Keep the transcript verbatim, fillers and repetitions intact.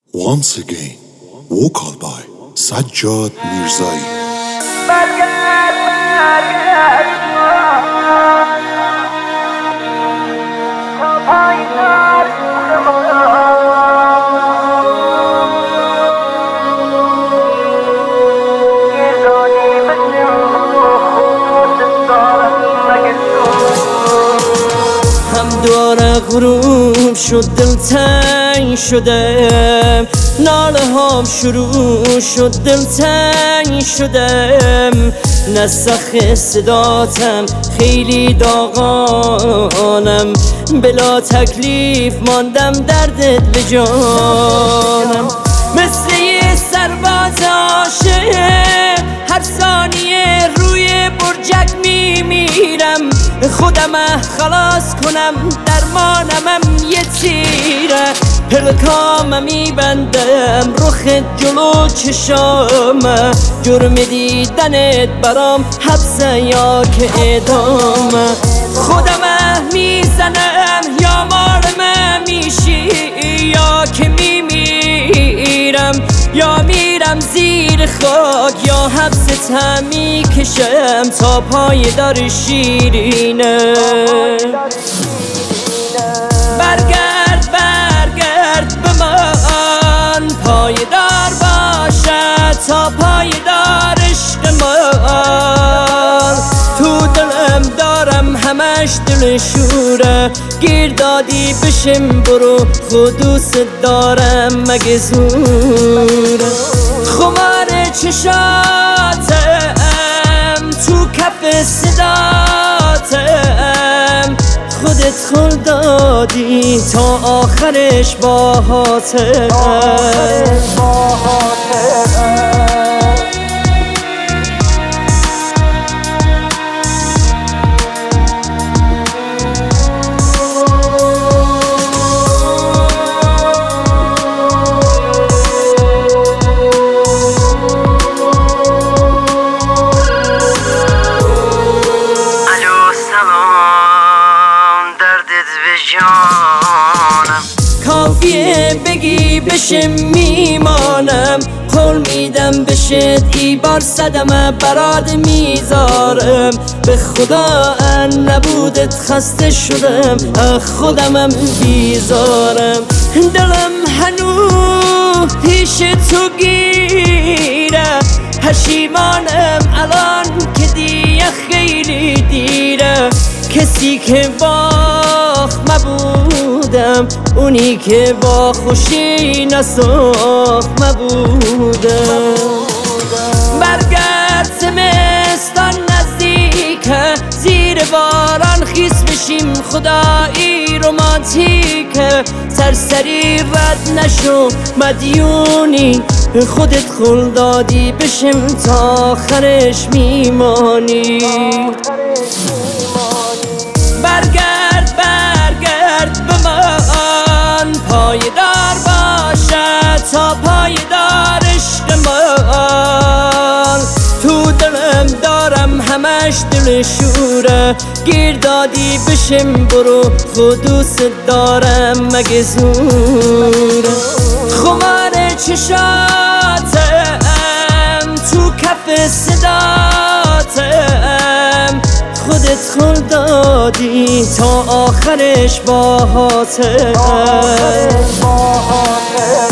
Once again, vocal by Sajjad Mirzai. دوباره غروب شد، دل تنگ شدم، ناله هام شروع شد، دل تنگ شدم، نسخ صداتم خیلی داغانم، بلا تکلیف ماندم دردت به جانم، مثل یه سرباز عاشق هر ثانیه روی برجک میمیرم، خودم خلاص کنم درمانمم یه تیره، پلکام میبندم رخ جلو چشام، جرم دیدنت برام حبس یا که اعدام، خودم میزنم یا مارم میشی یا که میمیرم، یا میرم زیر خاک یا حبس تمی کشم تا پای در شیرینه. برگرد برگرد به من، پایدار باشد تا پایدار عشق من، تو دلم دارم همش دل شوره، گیر دادی بشم برو خودوست دارم مگه زوره، خمار چشاتم تو کف صداتم، خودت خل دادی تا آخرش باهاتم. کافیه بگی بشم میمانم، قول میدم بشه دیبار صدمه برات میذارم، به خدا ان نبودت خسته شدم، خودمم بیزارم، دلم هنوز پیش تو گیره، پشیمانم الان که دیگه خیلی دیره، کسی که باخت مبودم، اونی که با خوشی نساخت مبودم، برگرد زمستان نزدیکه، زیر باران خیس بشیم خدایی رومانتیکه، سرسری رد نشو مدیونی، خودت خل دادی بشم تا آخرش میمانی، برگرد برگرد به من، پایدار باشد تا پایدار عشق من، تو دلم دارم همش دل شوره، گیر دادی بشم برو خودوست دارم مگه زوره، خمار چشاتم تو کف صداتم، خودت خل دادی تا آخرش باهاتم.